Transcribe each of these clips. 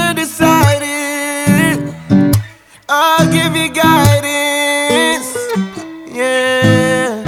undecided. I'll give you guidance. Yeah.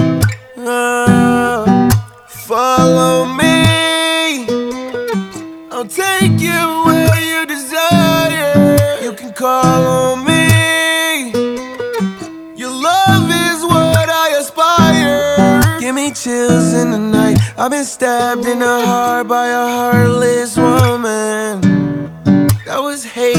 Follow me. I'll take you where you desire. You can call on me. Your love is what I aspire. Give me chills in the night. I've been stabbed in the heart by a heartless woman that was hate